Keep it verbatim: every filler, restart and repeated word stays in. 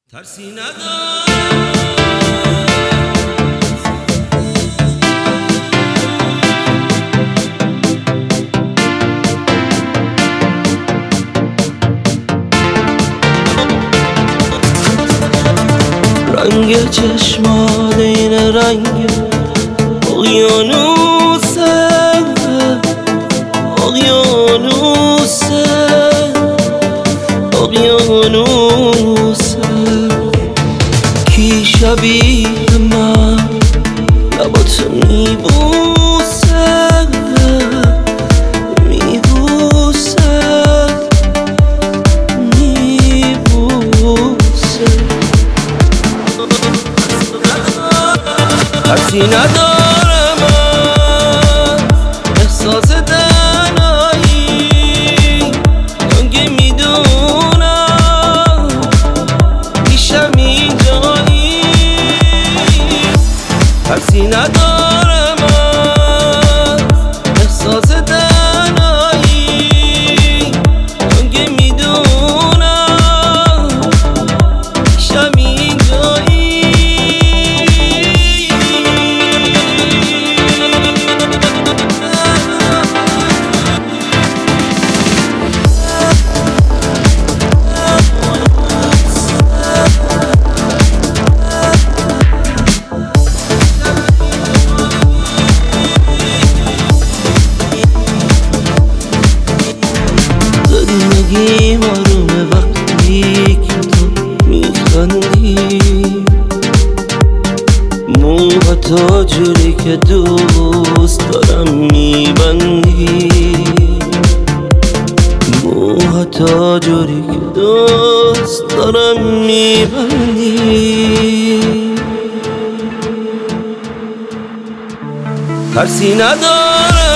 ترسی ندارم رنگ چشمان این رنگ اقیانوسه اقیانوسه اقیانوسه کی شبیه من لباتو میبوسه میبوسه میبوسه ترسی ندارم از احساس تنهایی که میدونم پیشم اینجایی ترسی ندارم از احساس تنهایی که میدونم پیشم اینجایی زندگیم آرومه وقتی که تو میخندی موها تا جوری که دوست دارم میبندی موها تا جوری که دوست دارم میبندی ترسی ندارم